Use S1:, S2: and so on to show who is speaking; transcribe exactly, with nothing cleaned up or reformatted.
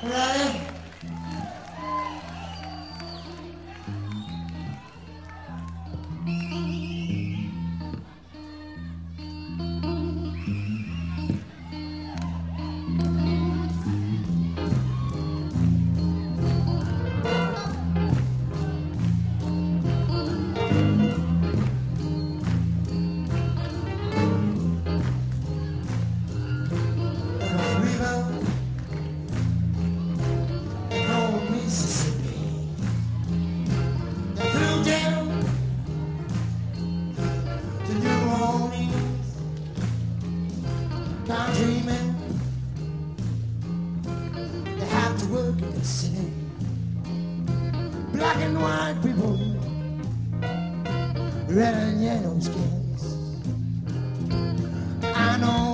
S1: Right? Dreaming, they have to work in the city. Black and white people, red and yellow skins. I know